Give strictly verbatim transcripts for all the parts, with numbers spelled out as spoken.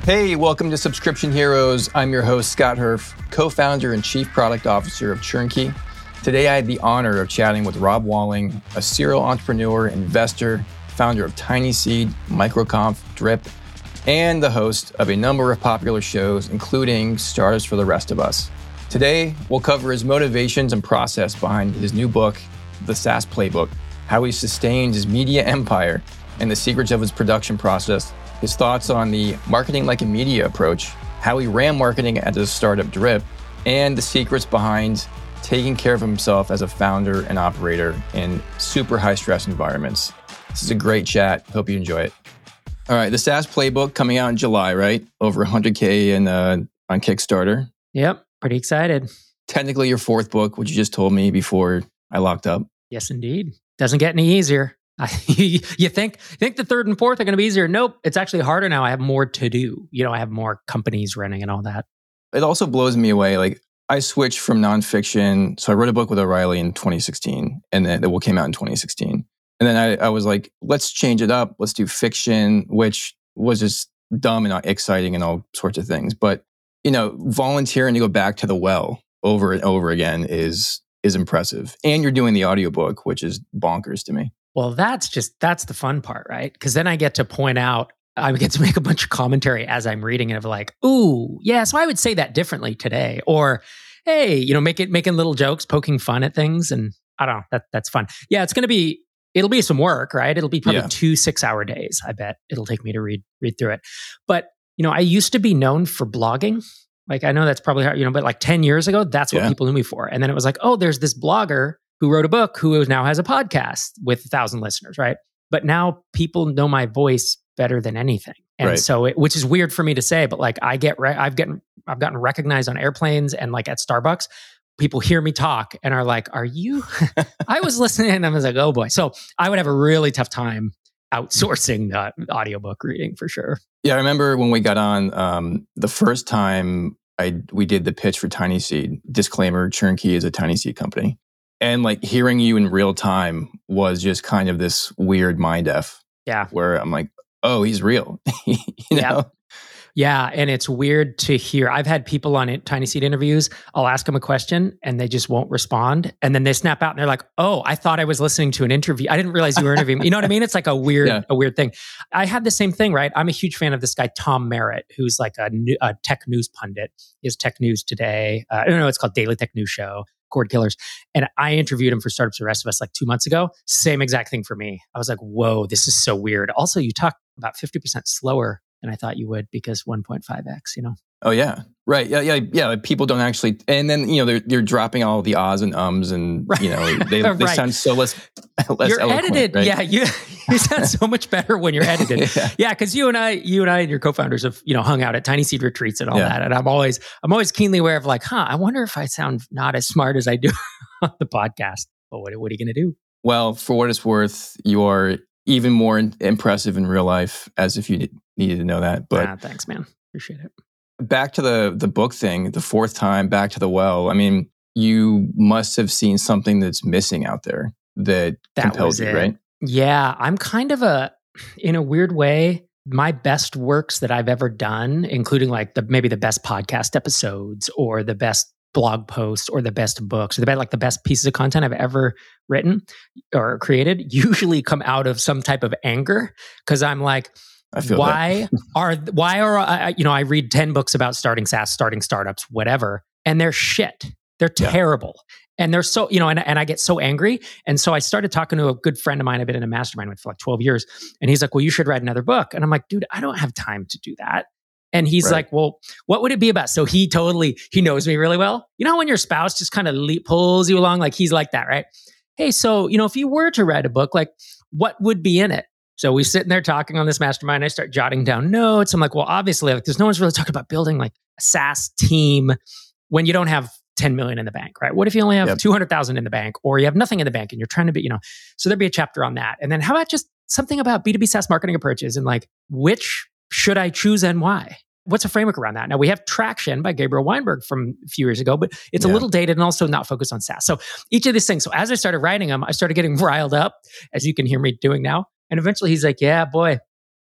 Hey, welcome to Subscription Heroes. I'm your host, Scott Herf, co-founder and chief product officer of Turnkey. Today, I had the honor of chatting with Rob Walling, a serial entrepreneur, investor, founder of TinySeed, MicroConf, Drip, and the host of a number of popular shows, including Startups for the Rest of Us. Today, we'll cover his motivations and process behind his new book, The SaaS Playbook, how he sustained his media empire and the secrets of his production process, his thoughts on the marketing like a media approach, how he ran marketing at his startup Drip, and the secrets behind taking care of himself as a founder and operator in super high stress environments. This is a great chat. Hope you enjoy it. All right, the SaaS Playbook coming out in July, right? Over one hundred K in, uh, on Kickstarter. Yep, pretty excited. Technically your fourth book, which you just told me before I locked up. Yes, indeed. Doesn't get any easier. you think think the third and fourth are going to be easier? Nope. It's actually harder now. I have more to do. You know, I have more companies running and all that. It also blows me away. Like I switched from nonfiction. So I wrote a book with O'Reilly in twenty sixteen, and then it came out in twenty sixteen. And then I, I was like, let's change it up. Let's do fiction, which was just dumb and not exciting and all sorts of things. But, you know, volunteering to go back to the well over and over again is is impressive. And you're doing the audiobook, which is bonkers to me. Well, that's just, that's the fun part, right? Because then I get to point out, I get to make a bunch of commentary as I'm reading it of like, ooh, yeah, so I would say that differently today. Or, hey, you know, make it, making little jokes, poking fun at things. And I don't know, that that's fun. Yeah, it's going to be, it'll be some work, right? It'll be probably yeah. two six hour days. I bet it'll take me to read, read through it. But, you know, I used to be known for blogging. Like, I know that's probably hard, you know, but like ten years ago, that's what yeah. people knew me for. And then it was like, oh, there's this blogger who wrote a book, who now has a podcast with a thousand listeners, right? But now people know my voice better than anything, and right. so it, which is weird for me to say, but like I get, re- I've gotten, I've gotten recognized on airplanes and like at Starbucks. People hear me talk and are like, "Are you?" I was listening, and I was like, "Oh boy!" So I would have a really tough time outsourcing the audiobook reading for sure. Yeah, I remember when we got on um, the first time I we did the pitch for TinySeed. Disclaimer: Turnkey is a TinySeed company. And like hearing you in real time was just kind of this weird mind F. Yeah. Where I'm like, oh, he's real. you know? Yeah. Yeah. And it's weird to hear. I've had people on it, TinySeed interviews. I'll ask them a question and they just won't respond. And then they snap out and they're like, oh, I thought I was listening to an interview. I didn't realize you were interviewing me. You know what I mean? It's like a weird, yeah. a weird thing. I had the same thing, right? I'm a huge fan of this guy, Tom Merritt, who's like a, new, a tech news pundit. He has Tech News Today. Uh, I don't know. It's called Daily Tech News Show. Cord Killers. And I interviewed him for Startups for the Rest of Us like two months ago. Same exact thing for me. I was like, whoa, this is so weird. Also, you talk about fifty percent slower than I thought you would because one point five x, you know? Oh, yeah. Right. Yeah. Yeah. Yeah. People don't actually, and then, you know, they're, they're dropping all the ahs and ums and, right. you know, they, they right. sound so less, less You're eloquent, edited. right? Yeah. You, you sound so much better when you're edited. Yeah. Cause you and I, you and I and your co-founders have, you know, hung out at TinySeed retreats and all yeah. that. And I'm always, I'm always keenly aware of like, huh, I wonder if I sound not as smart as I do on the podcast. But what, what are you going to do? Well, for what it's worth, you are even more in, impressive in real life, as if you did, needed to know that. But ah, thanks, man. Appreciate it. Back to the the book thing, the fourth time, back to the well. I mean, you must have seen something that's missing out there that, that compelled you, right? Yeah, I'm kind of a, in a weird way, my best works that I've ever done, including like the maybe the best podcast episodes or the best blog posts or the best books or the best, like the best pieces of content I've ever written or created, usually come out of some type of anger because I'm like, I feel why that. are why are I, you know I read ten books about starting SaaS, starting startups, whatever, and they're shit. They're Yeah. terrible, and they're so you know, and and I get so angry. And so I started talking to a good friend of mine I've been in a mastermind with for like twelve years, and he's like, "Well, you should write another book." And I'm like, "Dude, I don't have time to do that." And he's Right. like, "Well, what would it be about?" So he totally he knows me really well. You know how when your spouse just kind of le- pulls you along, like he's like that, right? Hey, so you know, if you were to write a book, like what would be in it? So we're sitting there talking on this mastermind. I start jotting down notes. I'm like, well, obviously, like, there's no one's really talking about building like a SaaS team when you don't have ten million in the bank, right? What if you only have Yep. two hundred thousand in the bank, or you have nothing in the bank and you're trying to be, you know? So there'd be a chapter on that. And then how about just something about B two B SaaS marketing approaches and like which should I choose and why? What's a framework around that? Now we have Traction by Gabriel Weinberg from a few years ago, but it's Yeah. a little dated and also not focused on SaaS. So each of these things. So as I started writing them, I started getting riled up, as you can hear me doing now. And eventually he's like, yeah, boy,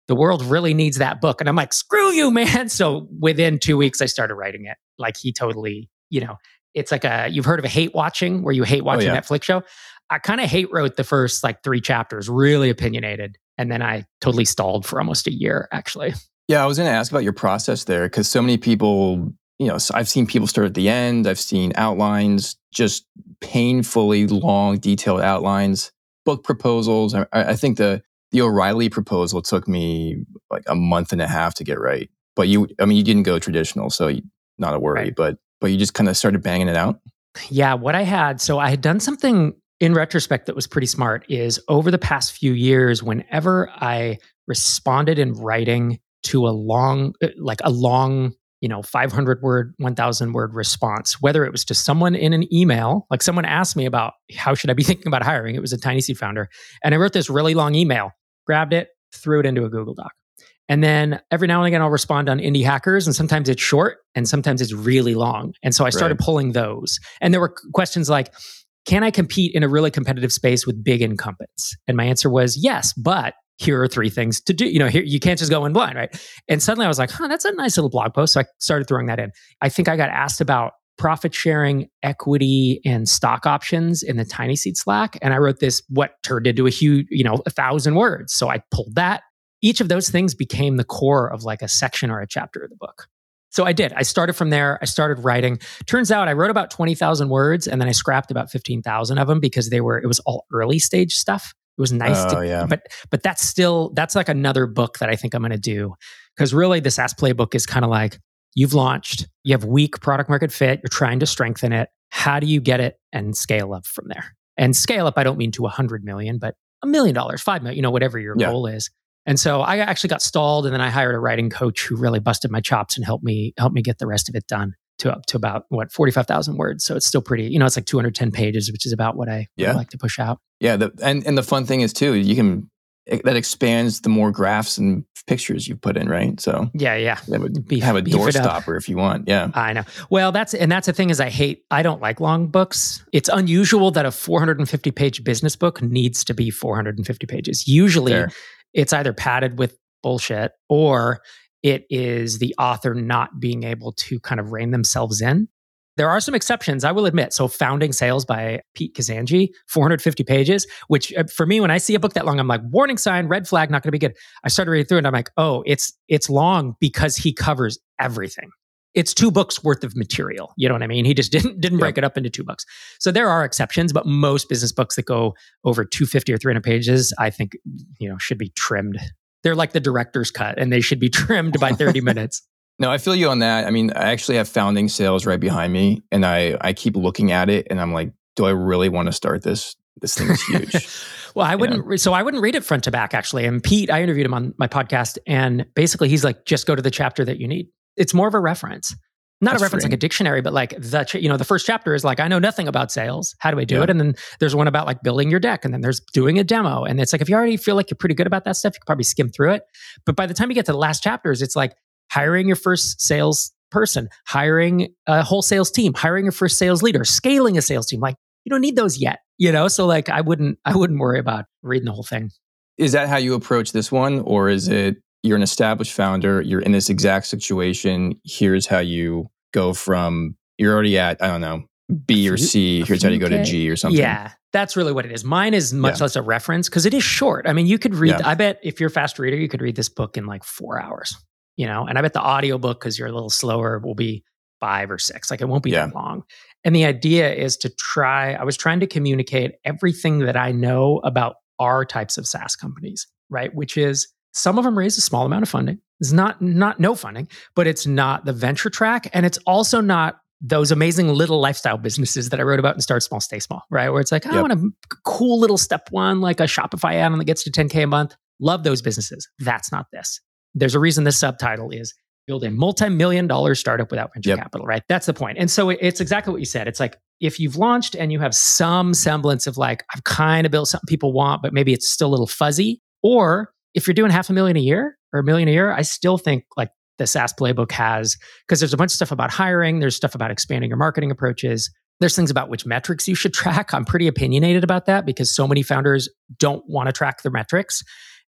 the world really needs that book. And I'm like, screw you, man. So within two weeks, I started writing it. Like he totally, you know, it's like a, you've heard of a hate watching where you hate watching oh, yeah. a Netflix show. I kind of hate wrote the first like three chapters, really opinionated. And then I totally stalled for almost a year, actually. Yeah, I was going to ask about your process there because so many people, you know, I've seen people start at the end. I've seen outlines, just painfully long, detailed outlines, book proposals. I, I think the the O'Reilly proposal took me like a month and a half to get right. But you, I mean, you didn't go traditional, so you, not a worry. Right. But but you just kind of started banging it out. Yeah, what I had, so I had done something in retrospect that was pretty smart is over the past few years, whenever I responded in writing to a long, like a long, you know, five hundred word, one thousand word response, whether it was to someone in an email, like someone asked me about how should I be thinking about hiring? It was a Tiny Seed founder. And I wrote this really long email, grabbed it, threw it into a Google Doc. And then every now and again, I'll respond on Indie Hackers, and sometimes it's short and sometimes it's really long. And so I started Right. pulling those. And there were questions like, can I compete in a really competitive space with big incumbents? And my answer was yes, but here are three things to do. You know, here you can't just go in blind, right? And suddenly I was like, huh, that's a nice little blog post. So I started throwing that in. I think I got asked about profit sharing, equity, and stock options in the Tiny Seed Slack. And I wrote this, what turned into a huge, you know, a thousand words. So I pulled that. Each of those things became the core of like a section or a chapter of the book. So I did. I started from there. I started writing. Turns out I wrote about twenty thousand words and then I scrapped about fifteen thousand of them because they were, it was all early stage stuff. It was nice Oh, to, yeah. but but that's still, that's like another book that I think I'm going to do. Because really the SaaS playbook is kind of like, you've launched, you have weak product market fit, you're trying to strengthen it. How do you get it and scale up from there? And scale up, I don't mean to one hundred million, but a million dollars, five million, you know, whatever your Yeah. goal is. And so I actually got stalled, and then I hired a writing coach who really busted my chops and helped me helped me get the rest of it done to up to about what forty-five thousand words. So it's still pretty, you know, it's like two hundred ten pages, which is about what I Yeah. would like to push out. Yeah, the, and and the fun thing is too, you can it, that expands the more graphs and pictures you put in, right? So Yeah, yeah. that would Beef- have a beef door it up. stopper if you want. Yeah, I know. Well, that's and that's the thing is I hate I don't like long books. It's unusual that a four hundred fifty page business book needs to be four hundred fifty pages. Usually Fair. it's either padded with bullshit or it is the author not being able to kind of rein themselves in. There are some exceptions, I will admit. So Founding Sales by Pete Kazanji, four hundred fifty pages, which uh, for me, when I see a book that long, I'm like, warning sign, red flag, not going to be good. I started reading through it and I'm like, oh, it's it's long because he covers everything. It's two books worth of material. You know what I mean? He just didn't didn't break Yep. it up into two books. So there are exceptions, but most business books that go over two hundred fifty or three hundred pages, I think, you know, should be trimmed. They're like the director's cut and they should be trimmed by thirty minutes. No, I feel you on that. I mean, I actually have Founding Sales right behind me, and I I keep looking at it, and I'm like, do I really want to start this? This thing is huge. Well, I wouldn't. Re- so I wouldn't read it front to back, actually. And Pete, I interviewed him on my podcast, and basically, he's like, just go to the chapter that you need. It's more of a reference, not That's a reference free. like a dictionary, but like the ch- you know the first chapter is like, I know nothing about sales. How do I do Yeah. it? And then there's one about like building your deck, and then there's doing a demo. And it's like if you already feel like you're pretty good about that stuff, you can probably skim through it. But by the time you get to the last chapters, it's like hiring your first sales person, hiring a whole sales team, hiring your first sales leader, scaling a sales team. Like you don't need those yet, you know. So like I wouldn't, I wouldn't worry about reading the whole thing. Is that how you approach this one, or is it you're an established founder, you're in this exact situation? Here's how you go from you're already at I don't know B or few- C. a Here's how you few go to K? G or something. Yeah, that's really what it is. Mine is much Yeah. less a reference because it is short. I mean, you could read, Yeah. I bet if you're a fast reader, you could read this book in like four hours, you know, and I bet the audiobook, because you're a little slower, will be five or six. Like it won't be Yeah. that long. And the idea is to try, I was trying to communicate everything that I know about our types of SaaS companies, right? Which is some of them raise a small amount of funding. It's not, not no funding, but it's not the venture track. And it's also not those amazing little lifestyle businesses that I wrote about in Start Small, Stay Small, right? Where it's like, I Yep. want a cool little step one, like a Shopify add-on that gets to ten K a month. Love those businesses. That's not this. There's a reason this subtitle is build a multi-million dollar startup without venture Yep. capital, right? That's the point. And so it- it's exactly what you said. It's like, if you've launched and you have some semblance of like, I've kind of built something people want, but maybe it's still a little fuzzy, or if you're doing half a million a year or a million a year, I still think like the SaaS playbook has, because there's a bunch of stuff about hiring, there's stuff about expanding your marketing approaches, there's things about which metrics you should track. I'm pretty opinionated about that because so many founders don't want to track their metrics.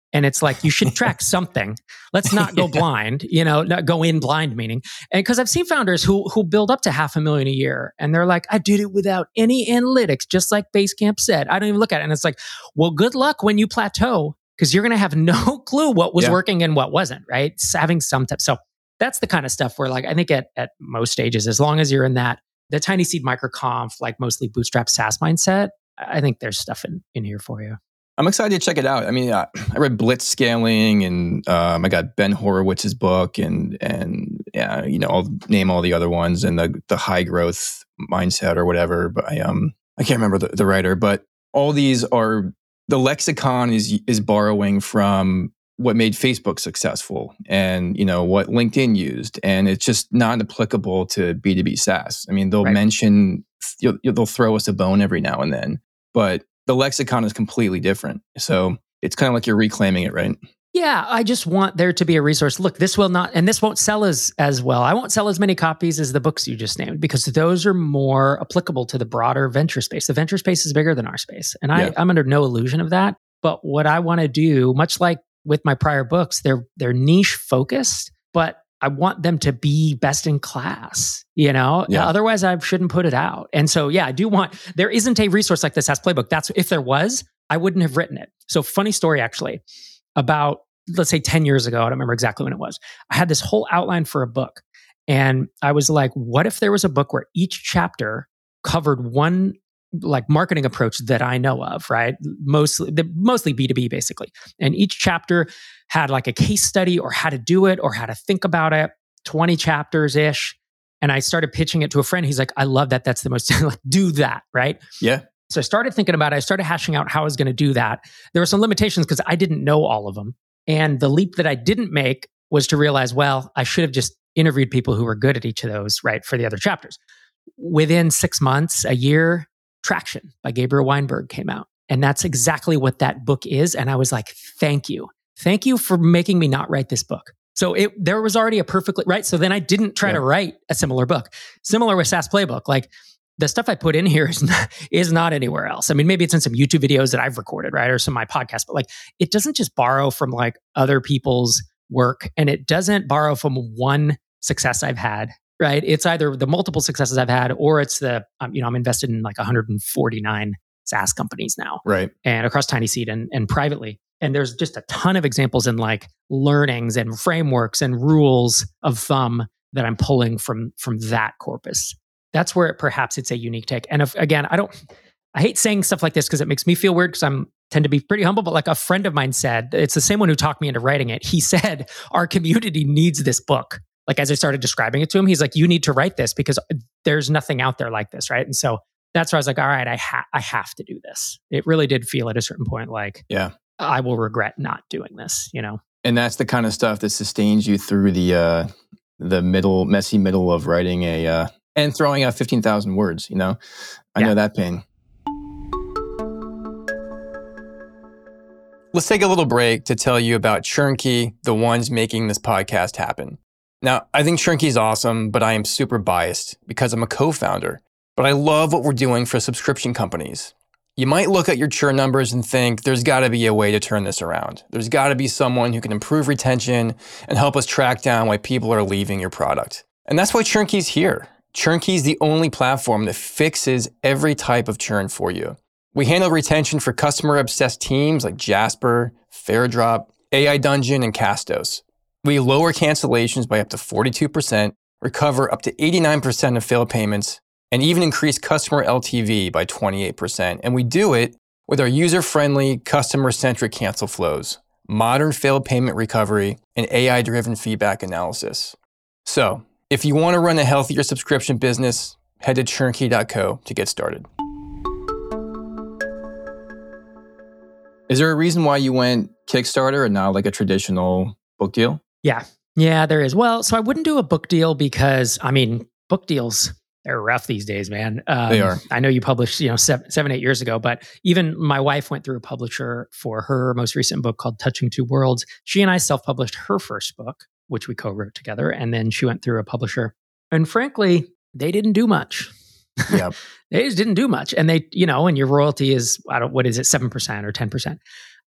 And it's like, you should track something. Let's not go yeah. blind, you know, not go in blind meaning. And because I've seen founders who who build up to half a million a year and they're like, I did it without any analytics, just like Basecamp said. I don't even look at it. And it's like, well, good luck when you plateau, because you're going to have no clue what was yeah. working and what wasn't, right? It's having some type. So that's the kind of stuff where, like, I think at, at most stages, as long as you're in that, the tiny seed microconf, like mostly bootstrap SaaS mindset, I think there's stuff in, in here for you. I'm excited to check it out. I mean, uh, I read Blitz Scaling, and um, I got Ben Horowitz's book, and and yeah, you know, I'll name all the other ones, and the the high growth mindset or whatever. But I um I can't remember the, the writer, but all these are, the lexicon is is borrowing from what made Facebook successful, and you know what LinkedIn used, and it's just not applicable to B two B SaaS. I mean, they'll right. mention, you'll, they'll throw us a bone every now and then, but the lexicon is completely different. So it's kind of like you're reclaiming it, right? Yeah, I just want there to be a resource. Look, this will not, and this won't sell as as well. I won't sell as many copies as the books you just named, because those are more applicable to the broader venture space. The venture space is bigger than our space, and I, yeah. I'm under no illusion of that. But what I want to do, much like with my prior books, they're they're niche focused, but I want them to be best in class, you know? Yeah. Otherwise, I shouldn't put it out. And so, yeah, I do want, there isn't a resource like the SaaS Playbook. That's, if there was, I wouldn't have written it. So funny story, actually, about, let's say ten years ago, I don't remember exactly when it was, I had this whole outline for a book. And I was like, what if there was a book where each chapter covered one like marketing approach that I know of, right? Mostly, the, mostly B two B basically. And each chapter had like a case study or how to do it or how to think about it, twenty chapters-ish. And I started pitching it to a friend. He's like, I love that. That's the most, like, do that, right? Yeah. So I started thinking about it. I started hashing out how I was going to do that. There were some limitations because I didn't know all of them. And the leap that I didn't make was to realize, well, I should have just interviewed people who were good at each of those, right, for the other chapters. Within six months, a year, Traction by Gabriel Weinberg came out. And that's exactly what that book is. And I was like, thank you. Thank you for making me not write this book. So it, there was already a perfectly, right? So then I didn't try yeah. to write a similar book. Similar with SaaS Playbook. Like, the stuff I put in here is not, is not anywhere else. I mean, maybe it's in some YouTube videos that I've recorded, right? Or some of my podcasts, but like, it doesn't just borrow from like other people's work, and it doesn't borrow from one success I've had, right? It's either the multiple successes I've had, or it's the, um, you know, I'm invested in like one hundred forty-nine SaaS companies now, right? And across Tiny Seed and, and privately. And there's just a ton of examples in like learnings and frameworks and rules of thumb that I'm pulling from, from that corpus. That's where it, perhaps it's a unique take. And if, again, I don't, I hate saying stuff like this because it makes me feel weird because I'm tend to be pretty humble, but like a friend of mine said, it's the same one who talked me into writing it. He said, our community needs this book. Like, as I started describing it to him, he's like, you need to write this because there's nothing out there like this, right? And so that's where I was like, all right, I, ha- I have to do this. It really did feel at a certain point like, yeah, I will regret not doing this, you know? And that's the kind of stuff that sustains you through the uh, the middle, messy middle of writing a, uh, and throwing out fifteen thousand words, you know? I yeah. know that pain. Let's take a little break to tell you about ChurnKey, the ones making this podcast happen. Now, I think ChurnKey is awesome, but I am super biased because I'm a co-founder. But I love what we're doing for subscription companies. You might look at your churn numbers and think there's got to be a way to turn this around. There's got to be someone who can improve retention and help us track down why people are leaving your product. And that's why ChurnKey's here. ChurnKey is the only platform that fixes every type of churn for you. We handle retention for customer-obsessed teams like Jasper, Fairdrop, A I Dungeon, and Castos. We lower cancellations by up to forty-two percent, recover up to eighty-nine percent of failed payments, and even increase customer L T V by twenty-eight percent. And we do it with our user-friendly, customer-centric cancel flows, modern failed payment recovery, and A I-driven feedback analysis. So, if you want to run a healthier subscription business, head to churnkey dot co to get started. Is there a reason why you went Kickstarter and not like a traditional book deal? Yeah. Yeah, there is. Well, so I wouldn't do a book deal because, I mean, book deals, they're rough these days, man. Um, they are. I know you published, you know, seven, seven, eight years ago, but even my wife went through a publisher for her most recent book called Touching Two Worlds. She and I self-published her first book, which we co-wrote together. And then she went through a publisher. And frankly, they didn't do much. Yep. They just didn't do much. And they, you know, and your royalty is, I don't, what is it, seven percent or ten percent.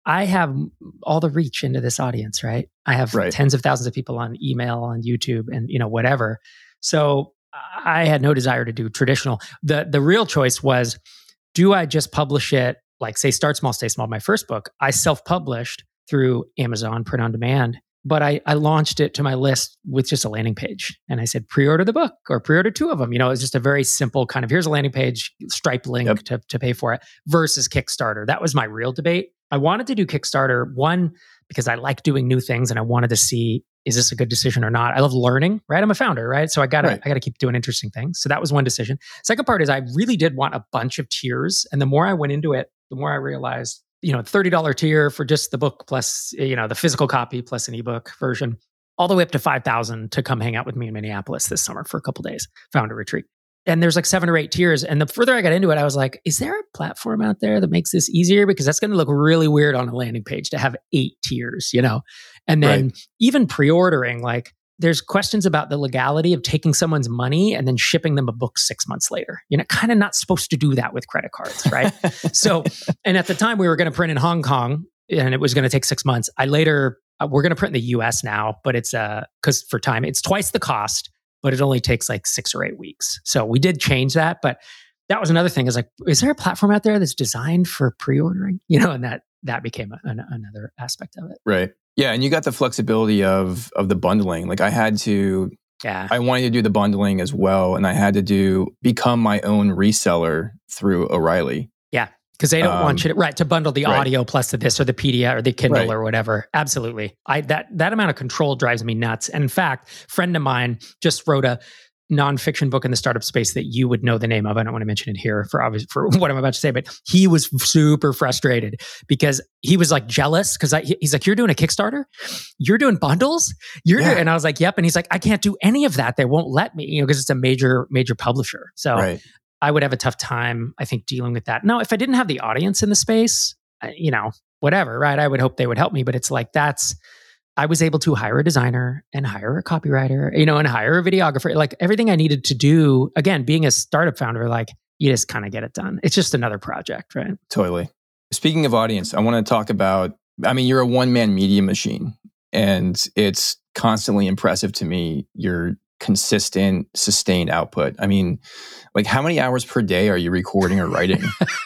I have all the reach into this audience, right? I have right. tens of thousands of people on email, on YouTube, and you know whatever. So I had no desire to do traditional. The the real choice was, do I just publish it, like say Start Small, Stay Small, my first book? I self-published through Amazon Print on Demand, but I, I launched it to my list with just a landing page. And I said, pre-order the book or pre-order two of them. You know, it was just a very simple kind of, here's a landing page, Stripe link yep. to, to pay for it versus Kickstarter. That was my real debate. I wanted to do Kickstarter, one, because I like doing new things and I wanted to see, is this a good decision or not? I love learning, right? I'm a founder, right? So I gotta, right. I gotta keep doing interesting things. So that was one decision. Second part is I really did want a bunch of tiers. And the more I went into it, the more I realized, you know, thirty dollars tier for just the book plus, you know, the physical copy plus an ebook version, all the way up to five thousand to come hang out with me in Minneapolis this summer for a couple of days, founder retreat. And there's like seven or eight tiers. And the further I got into it, I was like, is there a platform out there that makes this easier? Because that's going to look really weird on a landing page to have eight tiers, you know? And then right. even pre-ordering, like there's questions about the legality of taking someone's money and then shipping them a book six months later. You're kind of not supposed to do that with credit cards, right? So, and at the time we were going to print in Hong Kong and it was going to take six months. I later, uh, we're going to print in the U S now, but it's, uh, cause for time, it's twice the cost, but it only takes like six or eight weeks. So we did change that, but that was another thing is like, is there a platform out there that's designed for pre-ordering? You know, and that, that became a, an, another aspect of it. Right. Yeah. And you got the flexibility of, of the bundling. Like I had to, yeah, I wanted to do the bundling as well. And I had to do, become my own reseller through O'Reilly. Yeah. Because they don't um, want you to, right, to bundle the right. audio plus the this or the P D F or the Kindle right. or whatever. Absolutely. I that that amount of control drives me nuts. And in fact, a friend of mine just wrote a nonfiction book in the startup space that you would know the name of. I don't want to mention it here for obvious for what I'm about to say, but he was super frustrated because he was like jealous because he's like, you're doing a Kickstarter, you're doing bundles, you're yeah. doing, and I was like, yep. And he's like, I can't do any of that. They won't let me, you know, because it's a major major publisher. So. Right. I would have a tough time, I think, dealing with that. Now, if I didn't have the audience in the space, you know, whatever, right? I would hope they would help me. But it's like, that's, I was able to hire a designer and hire a copywriter, you know, and hire a videographer. Like everything I needed to do, again, being a startup founder, like you just kind of get it done. It's just another project, right? Totally. Speaking of audience, I want to talk about, I mean, you're a one-man media machine and it's constantly impressive to me, your consistent, sustained output. I mean, like how many hours per day are you recording or writing?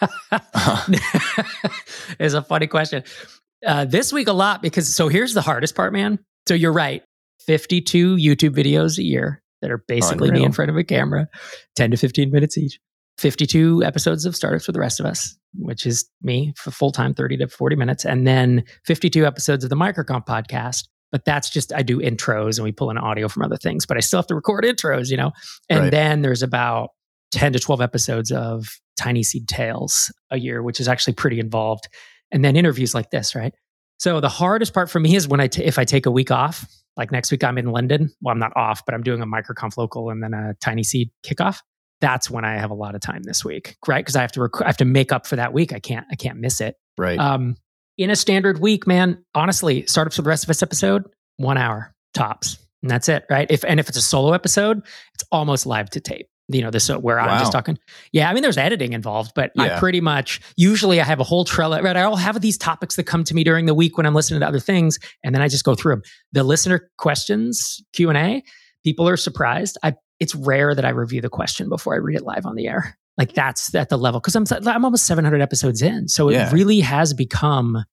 It's a funny question. Uh, this week a lot because, so here's the hardest part, man. So you're right. fifty-two YouTube videos a year that are basically Unreal. Me in front of a camera, ten to fifteen minutes each. fifty-two episodes of Startups for the Rest of Us, which is me for full-time, thirty to forty minutes. And then fifty-two episodes of the Microcomp podcast. But that's just, I do intros and we pull in audio from other things, but I still have to record intros, you know? And right. then there's about ten to twelve episodes of Tiny Seed Tales a year, which is actually pretty involved. And then interviews like this, right? So the hardest part for me is when I, t- if I take a week off, like next week I'm in London. Well, I'm not off, but I'm doing a Microconf local and then a Tiny Seed kickoff. That's when I have a lot of time this week, right? Because I have to rec- I have to make up for that week. I can't, I can't miss it. Right. Um, in a standard week, man, honestly, Startups for the Rest of Us episode, one hour tops. And that's it, right? If and if it's a solo episode, it's almost live to tape. You know, this where wow. I'm just talking. Yeah, I mean, there's editing involved, but yeah. I pretty much, usually I have a whole trailer, right? I'll have these topics that come to me during the week when I'm listening to other things, and then I just go through them. The listener questions, Q and A, people are surprised. I It's rare that I review the question before I read it live on the air. Like that's at the level, because I'm I'm almost seven hundred episodes in. So it yeah. really has become,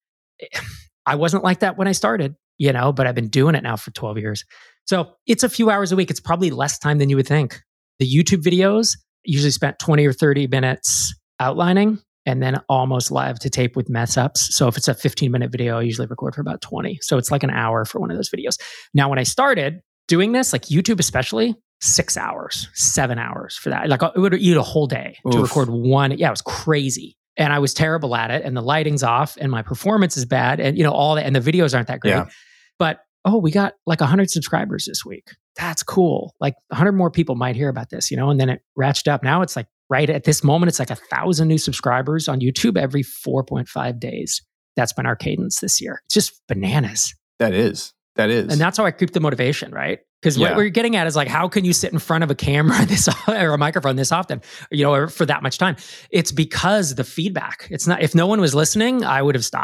I wasn't like that when I started, you know, but I've been doing it now for twelve years. So it's a few hours a week. It's probably less time than you would think. The YouTube videos usually spent twenty or thirty minutes outlining and then almost live to tape with mess ups. So if it's a fifteen minute video, I usually record for about twenty. So it's like an hour for one of those videos. Now, when I started doing this, like YouTube especially, six hours, seven hours for that. Like it would eat a whole day Oof. to record one. Yeah, it was crazy. And I was terrible at it and the lighting's off and my performance is bad and you know, all that, and the videos aren't that great. Yeah. But oh, we got like one hundred subscribers this week. That's cool. Like one hundred more people might hear about this, you know, and then it ratcheted up. Now it's like right at this moment, it's like a thousand new subscribers on YouTube every four point five days. That's been our cadence this year. It's just bananas. That is. That is. And that's how I keep the motivation, right? Because yeah. what we're getting at is like, how can you sit in front of a camera this or a microphone this often, you know, or for that much time? It's because the feedback. It's not, if no one was listening, I would have stopped.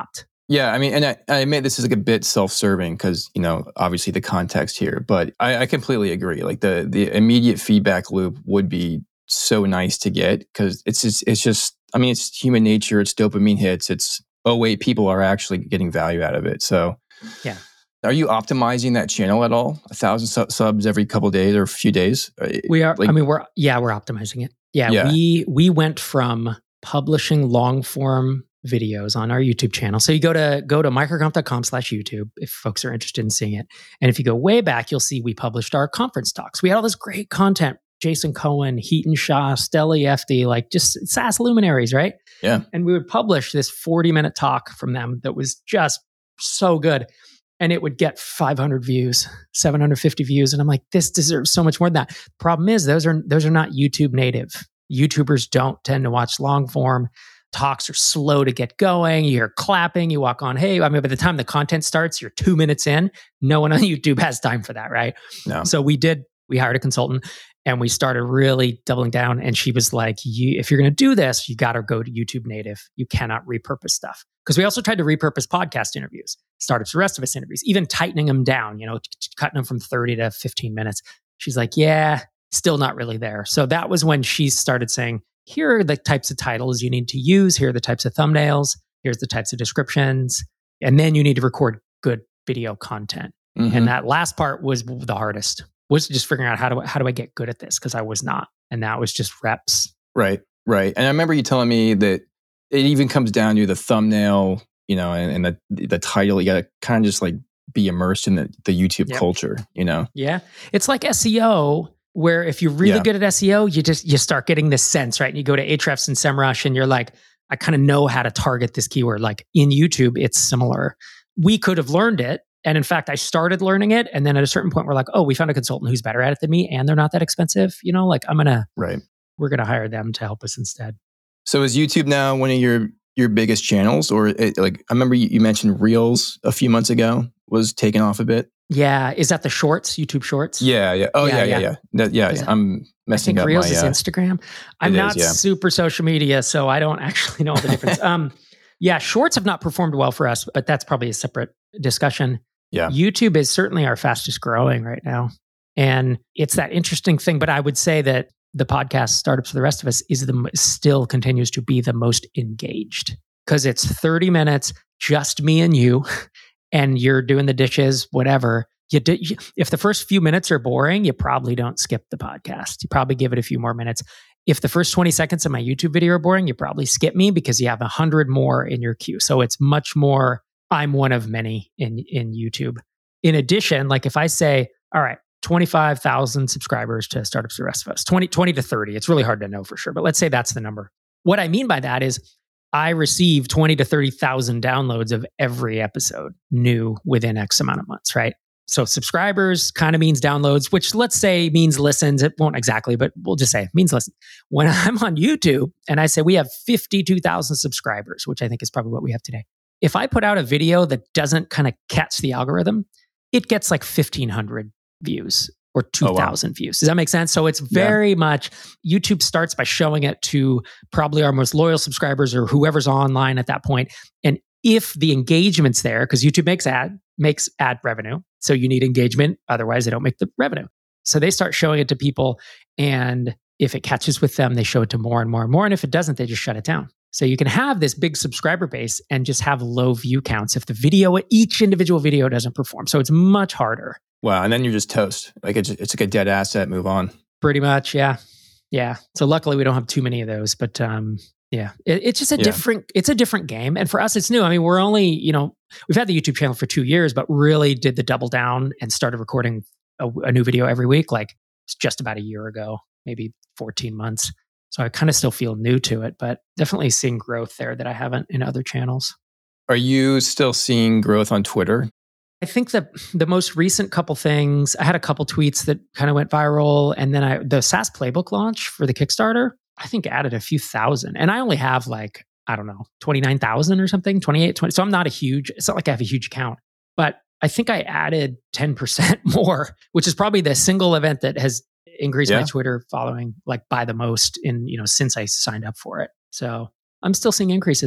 Yeah, I mean, and I, I admit this is like a bit self-serving because, you know, obviously the context here, but I, I completely agree. Like the the immediate feedback loop would be so nice to get because it's just, it's just, I mean, it's human nature. It's dopamine hits. It's, oh wait, people are actually getting value out of it. So yeah. Are you optimizing that channel at all? A thousand su- subs every couple of days or a few days? We are, like, I mean, we're, yeah, we're optimizing it. Yeah, Yeah. We, we went from publishing long form videos on our YouTube channel. So you go to go to microconf.com slash YouTube if folks are interested in seeing it. And if you go way back, you'll see we published our conference talks. We had all this great content. Jason Cohen, Heaton Shah, Stella Yefty, like just SaaS luminaries, right? Yeah. And we would publish this forty minute talk from them that was just so good. And it would get five hundred views, seven hundred fifty views. And I'm like, this deserves so much more than that. Problem is, those are those are not YouTube native. YouTubers don't tend to watch long form. Talks are slow to get going. You hear clapping, you walk on, hey, I mean, by the time the content starts, you're two minutes in. No one on YouTube has time for that, right? No. So we did, we hired a consultant and we started really doubling down. And she was like, you, if you're going to do this, you got to go to YouTube native. You cannot repurpose stuff. Because we also tried to repurpose podcast interviews, Startups the Rest of Us interviews, even tightening them down, you know, t- t- cutting them from thirty to fifteen minutes. She's like, yeah, still not really there. So that was when she started saying, here are the types of titles you need to use. Here are the types of thumbnails. Here's the types of descriptions. And then you need to record good video content. Mm-hmm. And that last part was the hardest, was just figuring out how do, how do I get good at this? Because I was not. And that was just reps. Right, right. And I remember you telling me that it even comes down to the thumbnail, you know, and, and the the title. You got to kind of just like be immersed in the, the YouTube yep. culture, you know? Yeah. It's like S E O, where if you're really yeah. good at S E O, you just, you start getting this sense, right? And you go to Ahrefs and SEMrush and you're like, I kind of know how to target this keyword. Like in YouTube, it's similar. We could have learned it. And in fact, I started learning it. And then at a certain point, we're like, oh, we found a consultant who's better at it than me. And they're not that expensive. You know, like I'm going to, right. we're going to hire them to help us instead. So is YouTube now one of your, your biggest channels? Or it, like, I remember you, you mentioned Reels a few months ago was taken off a bit. Yeah. Is that the shorts, YouTube shorts? Yeah. Yeah. Oh yeah. Yeah. Yeah. Yeah. That, yeah that, I'm messing I think up Reels my, is uh, Instagram. I'm not is, yeah. super social media, so I don't actually know the difference. um, yeah. Shorts have not performed well for us, but that's probably a separate discussion. Yeah. YouTube is certainly our fastest growing right now. And it's that interesting thing, but I would say that the podcast Startups for the Rest of Us is the still continues to be the most engaged because it's thirty minutes, just me and you, and you're doing the dishes, whatever. You do, you, if the first few minutes are boring, you probably don't skip the podcast. You probably give it a few more minutes. If the first twenty seconds of my YouTube video are boring, you probably skip me because you have a hundred more in your queue. So it's much more, I'm one of many in, in YouTube. In addition, like if I say, all right, twenty-five thousand subscribers to Startups for the Rest of Us, twenty, twenty to thirty. It's really hard to know for sure, but let's say that's the number. What I mean by that is I receive twenty to thirty thousand downloads of every episode new within X amount of months, right? So subscribers kind of means downloads, which let's say means listens. It won't exactly, but we'll just say it means listen. When I'm on YouTube and I say we have fifty-two thousand subscribers, which I think is probably what we have today. If I put out a video that doesn't kind of catch the algorithm, it gets like fifteen hundred views or two thousand oh, wow. views. Does that make sense? So it's very yeah. much, YouTube starts by showing it to probably our most loyal subscribers or whoever's online at that point. And if the engagement's there, because YouTube makes ad, makes ad revenue. So you need engagement. Otherwise, they don't make the revenue. So they start showing it to people. And if it catches with them, they show it to more and more and more. And if it doesn't, they just shut it down. So you can have this big subscriber base and just have low view counts if the video, each individual video doesn't perform. So it's much harder. Wow. And then you're just toast. Like it's, it's like a dead asset, move on. Pretty much. Yeah. Yeah. So luckily we don't have too many of those, but um, yeah, it, it's just a yeah. different, it's a different game. And for us, it's new. I mean, we're only, you know, we've had the YouTube channel for two years, but really did the double down and started recording a, a new video every week. Like it's just about a year ago, maybe fourteen months. So I kind of still feel new to it, but definitely seeing growth there that I haven't in other channels. Are you still seeing growth on Twitter? I think the the most recent couple things, I had a couple tweets that kind of went viral. And then I the SaaS Playbook launch for the Kickstarter, I think added a few thousand. And I only have like, I don't know, twenty-nine thousand or something, twenty-eight, twenty. So I'm not a huge, it's not like I have a huge account. But I think I added ten percent more, which is probably the single event that has increased yeah. my Twitter following like by the most in, you know, since I signed up for it. So I'm still seeing increases.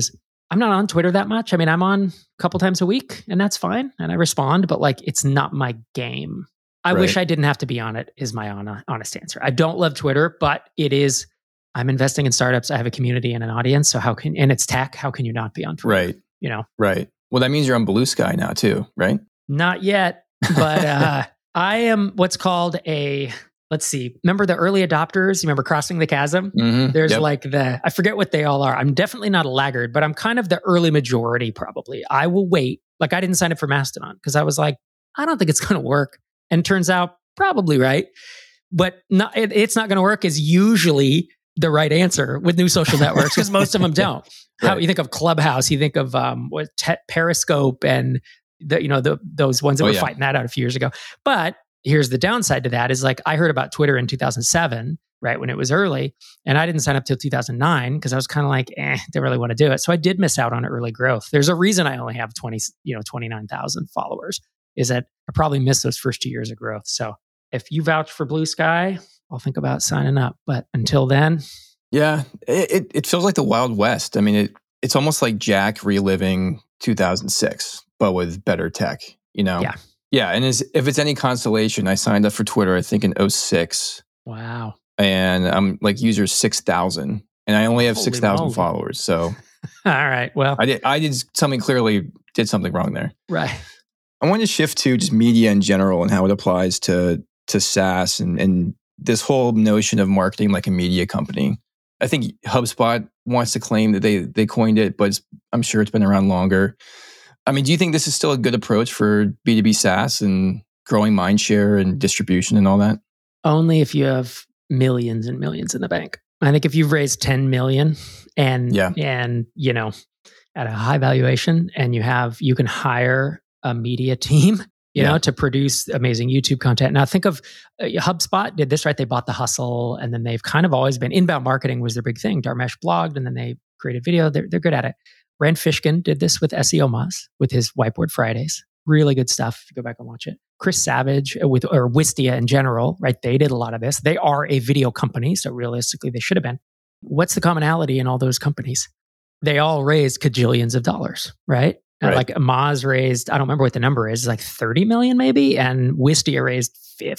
I'm not on Twitter that much. I mean, I'm on a couple times a week and that's fine. And I respond, but like, it's not my game. I Right. wish I didn't have to be on it is my hon- honest answer. I don't love Twitter, but it is, I'm investing in startups. I have a community and an audience. So how can, and it's tech. How can you not be on Twitter? Right. You know? Right. Well, that means you're on Blue Sky now too, right? Not yet, but uh, I am what's called a, let's see, remember the early adopters? You remember Crossing the Chasm? Mm-hmm. There's Yep. like the, I forget what they all are. I'm definitely not a laggard, but I'm kind of the early majority probably. I will wait. Like I didn't sign up for Mastodon because I was like, I don't think it's going to work. And turns out probably right. But not, it, it's not going to work is usually the right answer with new social networks because most of them don't. How Right. you think of Clubhouse, you think of um, what te- Periscope and the, you know the, those ones that Oh, were yeah. fighting that out a few years ago. But here's the downside to that is like I heard about Twitter in two thousand seven, right when it was early, and I didn't sign up till two thousand nine because I was kind of like, eh, didn't really want to do it. So I did miss out on early growth. There's a reason I only have twenty, you know, twenty-nine thousand followers. Is that I probably missed those first two years of growth. So if you vouch for Blue Sky, I'll think about signing up. But until then, Yeah, it, it it feels like the Wild West. I mean, it it's almost like Jack reliving two thousand six, but with better tech, you know? Yeah. Yeah, and is, if it's any consolation, I signed up for Twitter, I think in oh six, wow. and I'm like user six thousand, and I only have Holy six thousand moly. followers. So All right. Well, I did I did something, clearly did something wrong there. right. I want to shift to just media in general and how it applies to to SaaS and, and this whole notion of marketing like a media company. I think HubSpot wants to claim that they they coined it, but it's, I'm sure it's been around longer. I mean, do you think this is still a good approach for B two B SaaS and growing mind share and distribution and all that? Only if you have millions and millions in the bank. I think if you've raised ten million and Yeah. and you know at a high valuation and you have you can hire a media team, you Yeah. know, to produce amazing YouTube content. Now think of uh, HubSpot did this, right? They bought The Hustle and then they've kind of always been inbound marketing was their big thing. Dharmesh blogged and then they created video. They're, they're good at it. Rand Fishkin did this with S E O Moz with his Whiteboard Fridays. Really good stuff if you go back and watch it. Chris Savage with or Wistia in general, right? They did a lot of this. They are a video company, so realistically they should have been. What's the commonality in all those companies? They all raised cajillions of dollars, right? And Right. like Moz raised, I don't remember what the number is, like thirty million maybe, and Wistia raised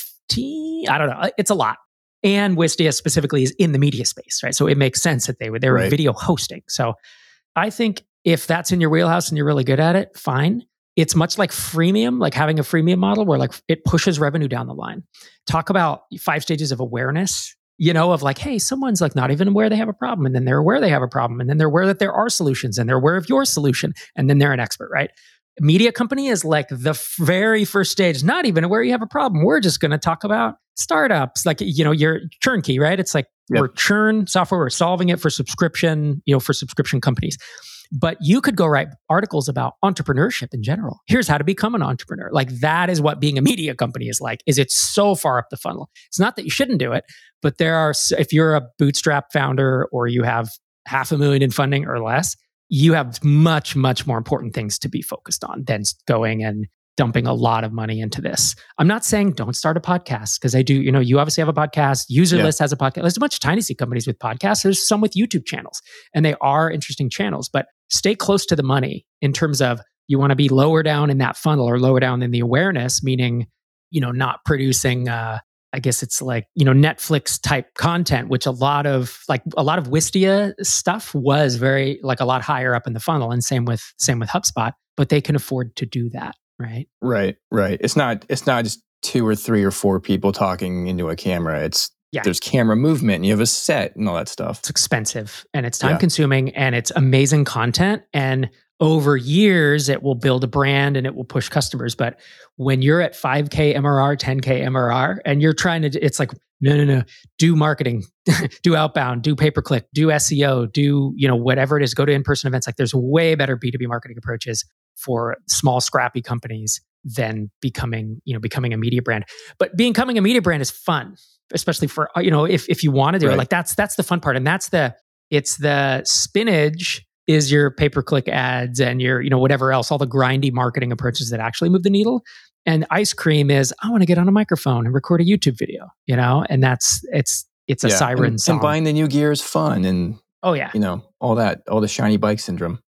fifty. I don't know. It's a lot. And Wistia specifically is in the media space, right? So it makes sense that they were they were Right. video hosting. So I think if that's in your wheelhouse and you're really good at it, fine. It's much like freemium, like having a freemium model where like it pushes revenue down the line. Talk about five stages of awareness, you know, of like, hey, someone's like not even aware they have a problem. And then they're aware they have a problem. And then they're aware that there are solutions and they're aware of your solution. And then they're an expert, right? A media company is like the f- very first stage, not even aware you have a problem. We're just going to talk about startups, like, you know, your turnkey, right? It's like Yep. we're churn software, we're solving it for subscription, you know, for subscription companies. But you could go write articles about entrepreneurship in general. Here's how to become an entrepreneur. Like that is what being a media company is like, is it's so far up the funnel. It's not that you shouldn't do it, but there are, if you're a bootstrap founder or you have half a million in funding or less, you have much, much more important things to be focused on than going and dumping a lot of money into this. I'm not saying don't start a podcast because I do, you know, you obviously have a podcast. Userlist Yeah. has a podcast. There's a bunch of tiny seed companies with podcasts. There's some with YouTube channels and they are interesting channels, but stay close to the money in terms of you want to be lower down in that funnel or lower down in the awareness, meaning, you know, not producing, uh, I guess it's like, you know, Netflix type content, which a lot of like a lot of Wistia stuff was very like a lot higher up in the funnel and same with, same with HubSpot, but they can afford to do that. Right. Right, right. It's not it's not just two or three or four people talking into a camera. It's Yeah. there's camera movement and you have a set and all that stuff. It's expensive and it's time Yeah. consuming and it's amazing content. And over years, it will build a brand and it will push customers. But when you're at five K M R R, ten K M R R, and you're trying to, it's like, no, no, no, do marketing, do outbound, do pay-per-click, do S E O, do, you know, whatever it is, go to in-person events. Like there's way better B two B marketing approaches for small, scrappy companies than becoming, you know, becoming a media brand. But becoming a media brand is fun, especially for, you know, if if you want to do Right. it, like that's that's the fun part. And that's the, it's the spinach is your pay-per-click ads and your, you know, whatever else, all the grindy marketing approaches that actually move the needle. And ice cream is, I want to get on a microphone and record a YouTube video, you know? And that's, it's, it's a Yeah. siren and, song. and buying the new gear is fun and, oh yeah. you know, all that, all the shiny bike syndrome. Right.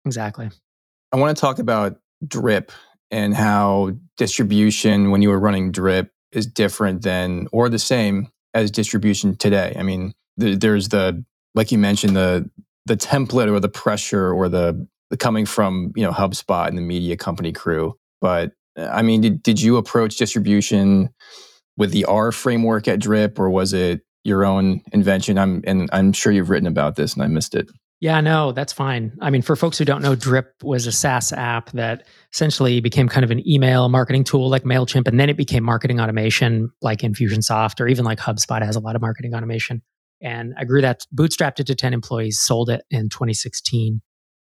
Exactly. I want to talk about drip and how distribution when you were running drip is different than or the same as distribution today. I mean, the, there's the, like you mentioned, the the template or the pressure or the, the coming from, you know, HubSpot and the media company crew. But I mean, did, did you approach distribution with the R framework at Drip, or was it your own invention? I'm and I'm sure you've written about this and I missed it. Yeah, no, that's fine. I mean, for folks who don't know, Drip was a SaaS app that essentially became kind of an email marketing tool like MailChimp, and then it became marketing automation like Infusionsoft, or even like HubSpot has a lot of marketing automation. And I grew that, bootstrapped it to ten employees, sold it in twenty sixteen.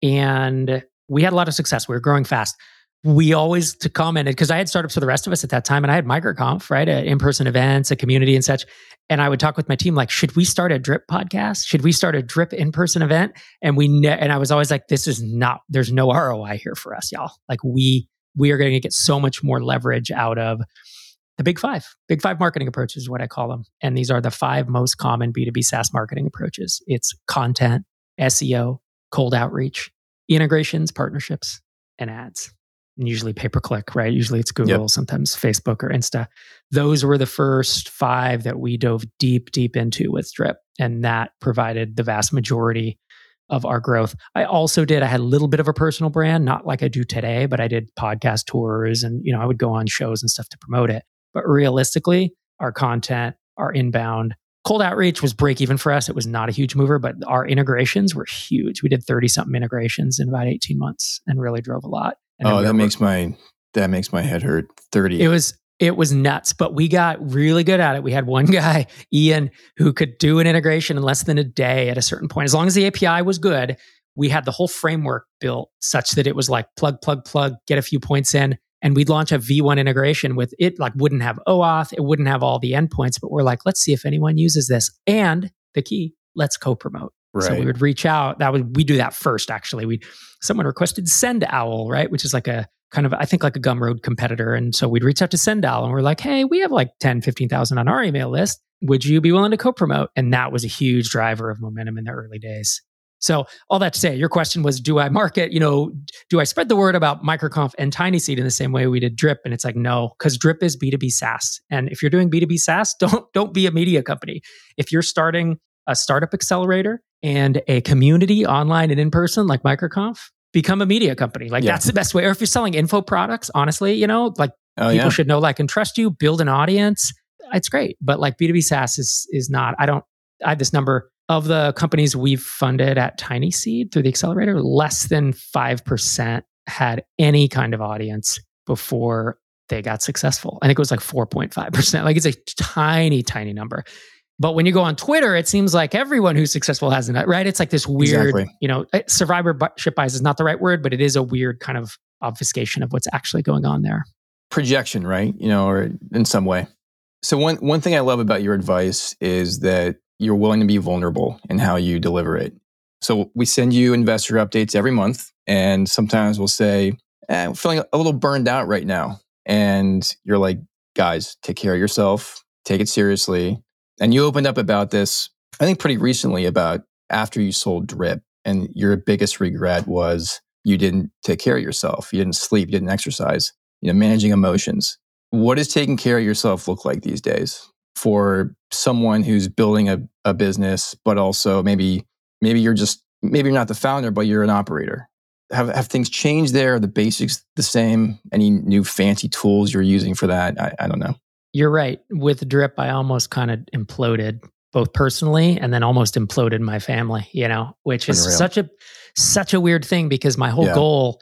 And we had a lot of success. We were growing fast. We always commented, because I had startups for the rest of us at that time, and I had MicroConf, right? At in-person events, a community and such. And I would talk with my team, like, should we start a Drip podcast? Should we start a Drip in-person event? And we ne- and I was always like, this is not, there's no R O I here for us, y'all. Like we we are going to get so much more leverage out of the big five. Big five marketing approaches is what I call them. And these are the five most common B two B SaaS marketing approaches. It's content, S E O, cold outreach, integrations, partnerships, and ads. And usually pay-per-click, right? Usually it's Google, yep. Sometimes Facebook or Insta. Those were the first five that we dove deep, deep into with Drip. And that provided the vast majority of our growth. I also did, I had a little bit of a personal brand, not like I do today, but I did podcast tours and, you know, I would go on shows and stuff to promote it. But realistically, our content, our inbound, cold outreach was break even for us. It was not a huge mover, but our integrations were huge. We did thirty something integrations in about eighteen months and really drove a lot. And oh, that makes my that makes my head hurt. thirty. It was it was nuts, but we got really good at it. We had one guy, Ian, who could do an integration in less than a day at a certain point. As long as the A P I was good, we had the whole framework built such that it was like plug, plug, plug, get a few points in, and we'd launch a V one integration with it. Like wouldn't have OAuth, it wouldn't have all the endpoints, but we're like, let's see if anyone uses this. And the key, let's co-promote. Right. So we would reach out. That would we do that first. Actually, we someone requested SendOwl, right, which is like a kind of I think like a Gumroad competitor. And so we'd reach out to SendOwl, and we're like, hey, we have like ten, fifteen thousand on our email list. Would you be willing to co-promote? And that was a huge driver of momentum in the early days. So all that to say, your question was, do I market? You know, do I spread the word about MicroConf and TinySeed in the same way we did Drip? And it's like no, because Drip is B two B SaaS, and if you're doing B two B SaaS, don't don't be a media company. If you're starting a startup accelerator and a community online and in person like MicroConf, become a media company. Like yeah. That's the best way. Or if you're selling info products, honestly, you know, like oh, people yeah. should know, like, and trust you, build an audience. It's great. But like B two B SaaS is is not, I don't, I have this number of the companies we've funded at TinySeed through the accelerator, less than five percent had any kind of audience before they got successful. I think it was like four point five percent. Like it's a tiny, tiny number. But when you go on Twitter, it seems like everyone who's successful has it, right? It's like this weird, exactly. you know, survivorship bias is not the right word, but it is a weird kind of obfuscation of what's actually going on there. Projection, right? You know, or in some way. So one one thing I love about your advice is that you're willing to be vulnerable in how you deliver it. So we send you investor updates every month, and sometimes we'll say, eh, I'm feeling a little burned out right now. And you're like, guys, take care of yourself, take it seriously. And you opened up about this, I think pretty recently, about after you sold Drip, and your biggest regret was you didn't take care of yourself. You didn't sleep, you didn't exercise, you know, managing emotions. What does taking care of yourself look like these days for someone who's building a, a business, but also maybe maybe you're just, maybe you're not the founder, but you're an operator? Have have things changed there? Are the basics the same? Any new fancy tools you're using for that? I, I don't know. You're right. With Drip, I almost kind of imploded, both personally and then almost imploded my family, you know, which is Unreal. such a such a weird thing, because my whole yeah. goal,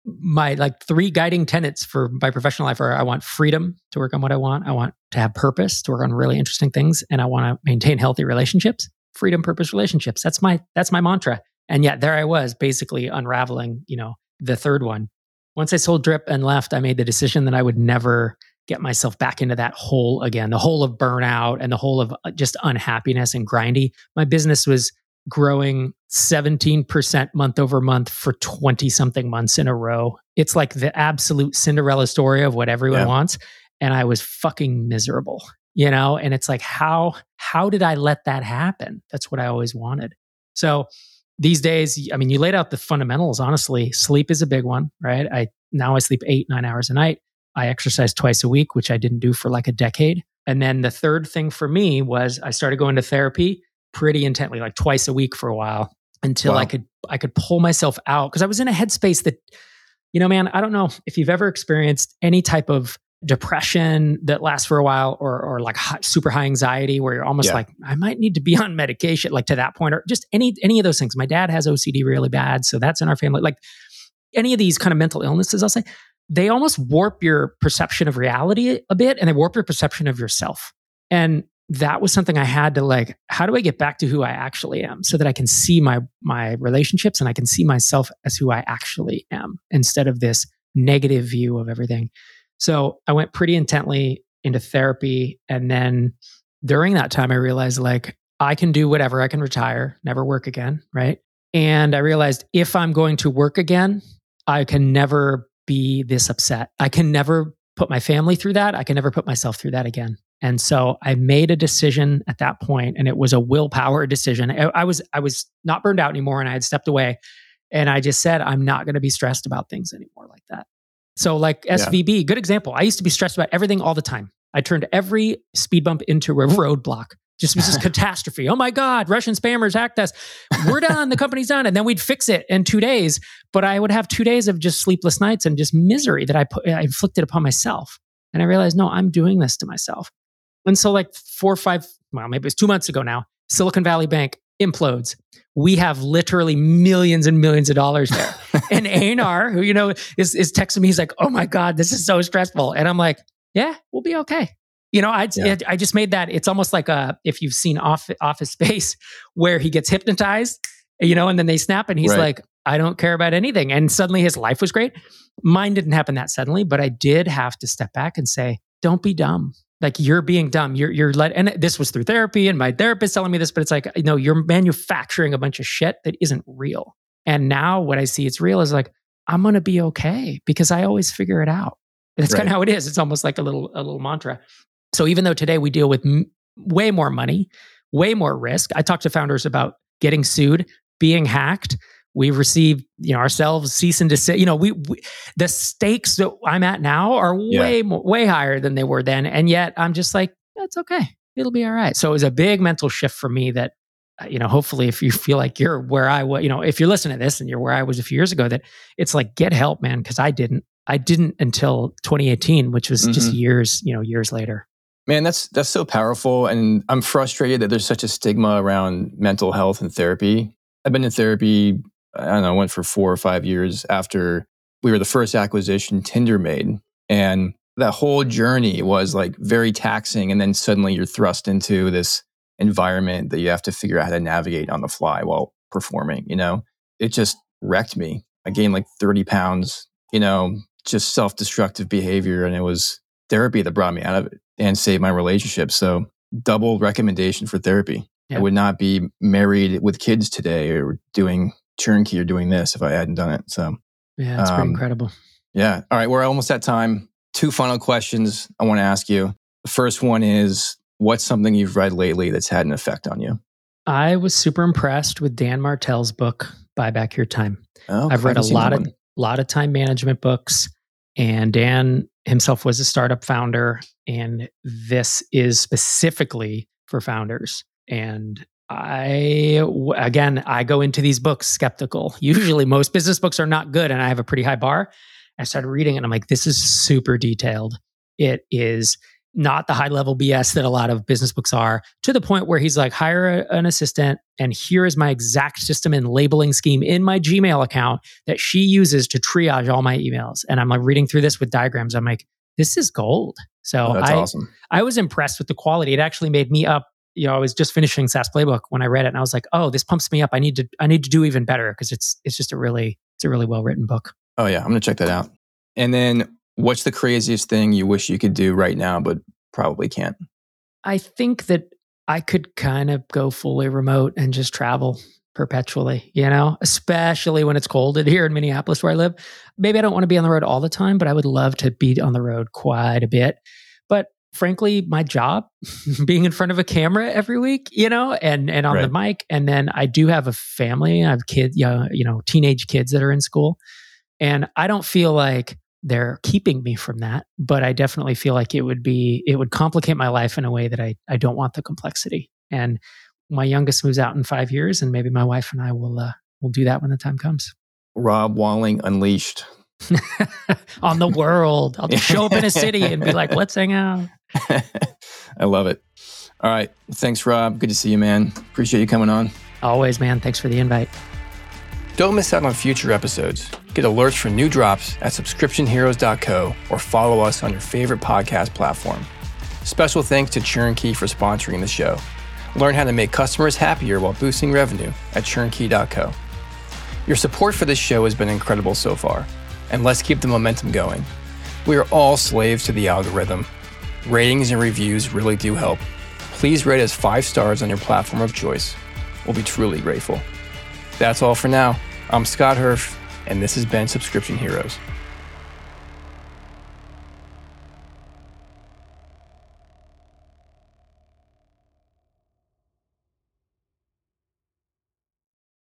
my like three guiding tenets for my professional life are: I want freedom to work on what I want, I want to have purpose to work on really interesting things, and I want to maintain healthy relationships. Freedom, purpose, relationships. That's my that's my mantra. And yet there I was, basically unraveling, you know, the third one. Once I sold Drip and left, I made the decision that I would never get myself back into that hole again, the hole of burnout and the hole of just unhappiness and grindy. My business was growing seventeen percent month over month for twenty something months in a row. It's like the absolute Cinderella story of what everyone yeah. wants. And I was fucking miserable, you know? And it's like, how, how did I let that happen? That's what I always wanted. So these days, I mean, you laid out the fundamentals, honestly. Sleep is a big one, right? I now I sleep eight, nine hours a night. I exercise twice a week, which I didn't do for like a decade. And then the third thing for me was I started going to therapy pretty intently, like twice a week for a while, until wow. I could I could pull myself out, because I was in a headspace that, you know, man, I don't know if you've ever experienced any type of depression that lasts for a while, or or like high, super high anxiety where you're almost yeah. like, I might need to be on medication, like to that point, or just any any of those things. My dad has O C D really bad, so that's in our family. Like any of these kind of mental illnesses, I'll say, they almost warp your perception of reality a bit, and they warp your perception of yourself. And that was something I had to like, how do I get back to who I actually am, so that I can see my my relationships and I can see myself as who I actually am, instead of this negative view of everything. So I went pretty intently into therapy. And then during that time, I realized like, I can do whatever. I can retire, never work again, right? And I realized if I'm going to work again, I can never be this upset. I can never put my family through that. I can never put myself through that again. And so I made a decision at that point, and it was a willpower decision. I, I was I was not burned out anymore, and I had stepped away. And I just said, I'm not going to be stressed about things anymore like that. So like S V B, yeah. good example. I used to be stressed about everything all the time. I turned every speed bump into a roadblock. Just was just catastrophe. Oh my God, Russian spammers hacked us. We're done. The company's done. And then we'd fix it in two days. But I would have two days of just sleepless nights and just misery that I, put, I inflicted upon myself. And I realized, no, I'm doing this to myself. And so like four or five, well, maybe it was two months ago now, Silicon Valley Bank implodes. We have literally millions and millions of dollars there. And A N R, who, you know, is, is texting me, he's like, oh my God, this is so stressful. And I'm like, yeah, we'll be okay. You know, I yeah. I just made that. It's almost like a, if you've seen off, Office Space, where he gets hypnotized, you know, and then they snap and he's right. like, I don't care about anything. And suddenly his life was great. Mine didn't happen that suddenly, but I did have to step back and say, don't be dumb. Like you're being dumb. You're, you're let, and this was through therapy, and my therapist telling me this, but it's like, you know, you're manufacturing a bunch of shit that isn't real. And now what I see it's real is like, I'm going to be okay because I always figure it out. And that's right. kind of how it is. It's almost like a little, a little mantra. So even though today we deal with m- way more money, way more risk, I talk to founders about getting sued, being hacked. We've received, you know, ourselves cease and desist. You know, we, we the stakes that I'm at now are yeah. way more, way higher than they were then, and yet I'm just like, that's okay. It'll be all right. So it was a big mental shift for me that, you know, hopefully, if you feel like you're where I was, you know, if you're listening to this and you're where I was a few years ago, that it's like get help, man, because I didn't, I didn't until twenty eighteen, which was mm-hmm. just years, you know, years later. Man, that's that's so powerful, and I'm frustrated that there's such a stigma around mental health and therapy. I've been in therapy. I don't know, went for four or five years after we were the first acquisition Tinder made. And that whole journey was like very taxing. And then suddenly you're thrust into this environment that you have to figure out how to navigate on the fly while performing, you know? It just wrecked me. I gained like thirty pounds, you know, just self-destructive behavior. And it was therapy that brought me out of it and saved my relationship. So double recommendation for therapy. Yeah. I would not be married with kids today or doing turnkey or doing this if I hadn't done it. So yeah, it's um, pretty incredible. Yeah. All right. We're almost at time. Two final questions I want to ask you. The first one is, what's something you've read lately that's had an effect on you? I was super impressed with Dan Martell's book, Buy Back Your Time. Oh, I've read a lot of lot of time management books, and Dan himself was a startup founder, and this is specifically for founders. And I, again, I go into these books skeptical. Usually most business books are not good, and I have a pretty high bar. I started reading it and I'm like, this is super detailed. It is not the high level B S that a lot of business books are, to the point where he's like, hire a, an assistant, and here is my exact system and labeling scheme in my Gmail account that she uses to triage all my emails. And I'm like reading through this with diagrams. I'm like, this is gold. So oh, that's I, awesome. I was impressed with the quality. It actually made me up. You know, I was just finishing SaaS Playbook when I read it, and I was like, "Oh, this pumps me up. I need to, I need to do even better," because it's, it's just a really, it's a really well written book. Oh yeah, I'm gonna check that out. And then, what's the craziest thing you wish you could do right now, but probably can't? I think that I could kind of go fully remote and just travel perpetually. You know, especially when it's cold here in Minneapolis where I live. Maybe I don't want to be on the road all the time, but I would love to be on the road quite a bit. But frankly, my job being in front of a camera every week, you know, and, and on Right. the mic. And then I do have a family. I have kids, you know, teenage kids that are in school. And I don't feel like they're keeping me from that, but I definitely feel like it would be, it would complicate my life in a way that I, I don't want the complexity. And my youngest moves out in five years and maybe my wife and I will, uh, will do that when the time comes. Rob Walling Unleashed. On the world. I'll just show up in a city and be like, let's hang out. I love it. All right. Thanks, Rob. Good to see you, man. Appreciate you coming on. Always, man. Thanks for the invite. Don't miss out on future episodes. Get alerts for new drops at subscription heroes dot co or follow us on your favorite podcast platform. Special thanks to ChurnKey for sponsoring the show. Learn how to make customers happier while boosting revenue at churn key dot co. Your support for this show has been incredible so far, and let's keep the momentum going. We are all slaves to the algorithm. Ratings and reviews really do help. Please rate us five stars on your platform of choice. We'll be truly grateful. That's all for now. I'm Scott Herf, and this has been Subscription Heroes.